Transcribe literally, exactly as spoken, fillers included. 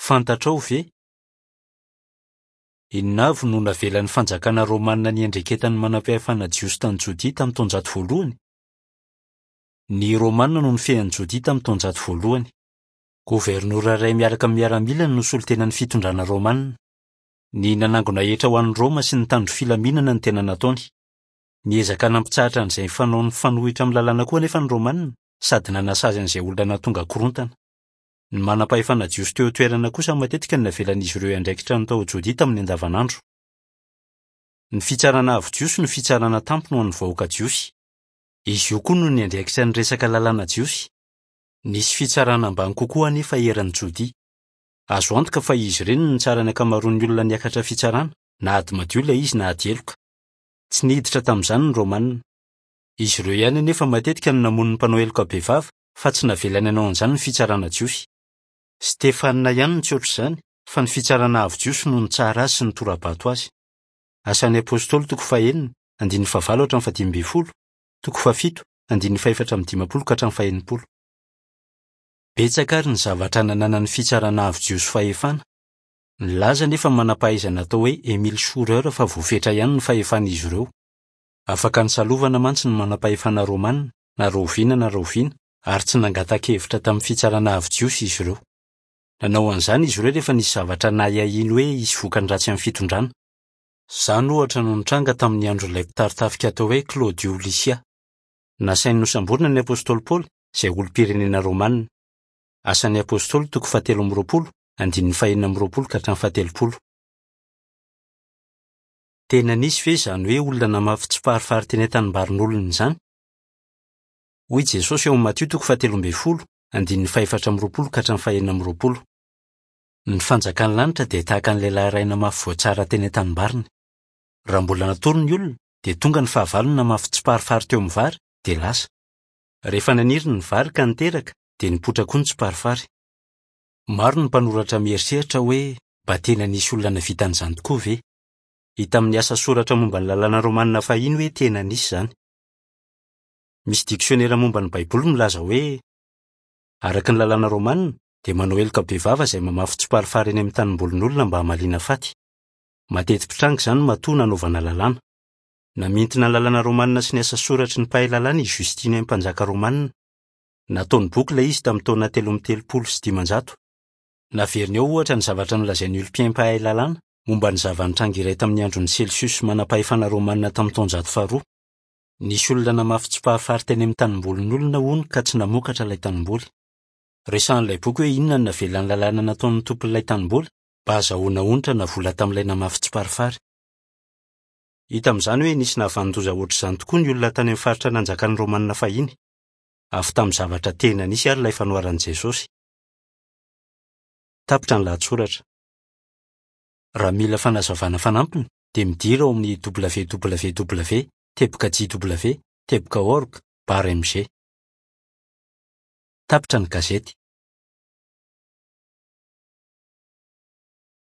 Fantatrao ve? Inona avy no navelan'ny fanjakana Romanina ny endreketany manam-pahefana Jiosy tany Jodia tamin'ny taonjato voalohany? Ny Romanina no nifehan'ny Jodia tamin'ny taonjato voalohany. Gobernora iray miaraka amin'ny miaramila no solotenan'ny fitondrana Romanina. Ny nanangona hetra ho an'ny Roma sy ny tandro filaminana ny tena nataony. Niezaka nampitsahatra an'izay fanaony fanohitra amin'ny lalàna koa nefa ny Romanina, sady nanasazy an'izay olona nahatonga korontana. Ny manam-pahefana Jiosy teo toerana kosa matetika ny navelan'izy ireo andraikitra ny tao Jodia tamin'ny andavanandro. Ny fitsarana avo Jiosy no fitsarana tampony ho an'ny vahoaka Jiosy. Izy io koa no ny andraikitra ny resaka lalàna Jiosy. Nisy fitsarana ambany kokoa anefa eran'ny Jodia. Azo antoka fa izy ireny ny tsara ny akamaroan'ny olona niakatra fitsarana, na ady madio ilay izy na ady eloka. Tsy niditra tamin'izany ny Romanina. Izy ireo ihany anefa matetika no namono ny mpanao eloka be vava, fa tsy navelany anao an'izany ny fitsarana Jiosy. Stefanina ihany no tsy ohatr'izany, fa ny fitsarana avo Jiosy no ny tsara azy sy ny tora-bato azy. Asan'ny Apôstôly toko fahaenina, andiny fahavalo hatramin'ny fahadimy ambin'ny folo, toko fahafito, andiny fahefatra amby dimampolo ka hatramin'ny fahaenimpolo. Betsaka ary ny zavatra nananan'ny fitsarana avo Jiosy fahefana. Nilaza nefa manam-pahaizana atao hoe Émile Schureur fa voafetra ihany ny fahefan'izy ireo. Afaka nisalovana mantsy ny manam-pahefana Romanina, na roviana na roviana, ary tsy nangataka-hevitra tamin'ny fitsarana avo Jiosy izy ireo. Nanao an'izany izy ireo rehefa nisy zavatra nahiahiny hoe hisy vokany ratsy amin'ny fitondrana. Izany ohatra no nitranga tamin'ny andron'ilay mpitarintafika atao hoe Claudio Lysia. Nasainy nosamborina ny Apôstôly Paoly, izay olom-pirenena Romanina. Asan'ny Apôstôly toko fahatelo amby roapolo, andininy fahaenina amby roapolo ka hatramin'ny fahatelopolo. Tena nisy ve izany hoe olona namafy tsy parifary teny an-tanimbarinolona izany? Hoy Jesosy ao amin'ny Matio toko fahatelo ambin'ny folo, andininy fahaefatra amby roapolo ka hatramin'ny fahaenina amby roapolo. Ny fanjakan'ny lanitra dia tahaka an'ilay iray namafy voatsara teny an-tanimbariany. Raha mbola natory ny olona, dia tonga ny fahavalony namafy tsy parifary teo amin'ny vary, dia lasa. Rehefa naniriny ny vary ka niteraka, dia nipotra koa ny tsy parifary. Maro ny mpanoratra mieritreritra hoe mba tena nisy olona navita an'izany tokoa ve? Hita amin'ny asa soratra momba ny lalàna Romanina fahiny hoe tena nisy izany. Misy diksionera momba ny Baiboly milaza hoe araka ny lalàna Romanina dia manao eloka be vava izay mamafy tsy parifary eny amin'ny tanimbolin'olona mba hamaliana faty. Mateti-pitranga izany matoa nanaovana lalàna. Namintina ny lalàna Romanina sy ny asa soratry ny mpahay lalàna i Justinien mpanjaka Romanina. Nataony boky ilay izy tamin'ny taona telo amby telopolo sy dimanjato. Naveriny ao ohatra ny zavatra nolazain'ny olom-piainy mpahay lalàna momba ny zava-nitranga iray tamin'ny andron'ny Celsius manam-pahefana Romanina tamin'ny taonjato faharoa. Nisy olona namafy tsy parifary teny amin'ny tanimbolin'olona hono ka tsy namokatra ilay tanimboly. Resahan'ilay boky hoe inona ny navelan'ny lalàna nataon'ny tompon'ilay tanimboly mba azahoana onitra na vola tamin'ilay namafy tsy parifary. Hita amin'izany hoe nisy nahavanondoza ohatr'izany tokoa ny olona tany amin'ny faritra nanjakan'ny Romanina fahiny. Avy tamin'ny zavatra tena nisy ary ilay fanoharan'i Jesosy. Tapitra ny lahatsoratra. Raha mila fanazavana fanampiny, dia midira ao amin'ny www teboka jw teboka org barra mg. Tapitra ny gazety.